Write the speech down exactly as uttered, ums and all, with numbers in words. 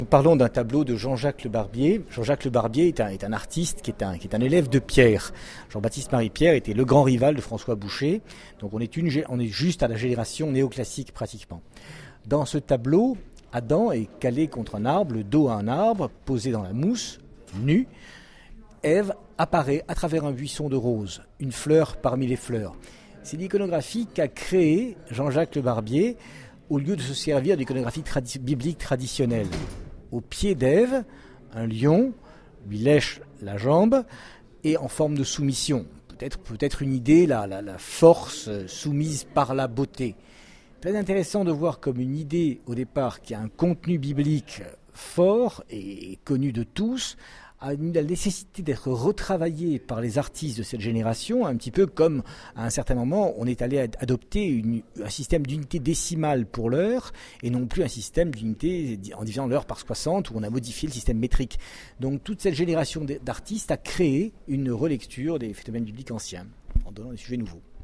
Nous parlons d'un tableau de Jean-Jacques Le Barbier. Jean-Jacques Le Barbier est un, est un artiste qui est un, qui est un élève de Pierre. Jean-Baptiste Marie Pierre était le grand rival de François Boucher. Donc on est, une, on est juste à la génération néoclassique pratiquement. Dans ce tableau, Adam est calé contre un arbre, le dos à un arbre, posé dans la mousse, nu. Ève apparaît à travers un buisson de roses, une fleur parmi les fleurs. C'est l'iconographie qu'a créée Jean-Jacques Le Barbier au lieu de se servir d'iconographie tradi- biblique traditionnelle. Au pied d'Ève, un lion lui lèche la jambe et en forme de soumission. Peut-être, peut-être une idée, la, la, la force soumise par la beauté. Très intéressant de voir comme une idée au départ qui a un contenu biblique fort et connu de tous, a la nécessité d'être retravaillée par les artistes de cette génération, un petit peu comme à un certain moment on est allé adopter une, un système d'unité décimale pour l'heure et non plus un système d'unité en divisant l'heure par soixante où on a modifié le système métrique. Donc toute cette génération d'artistes a créé une relecture des phénomènes bibliques anciens en donnant des sujets nouveaux.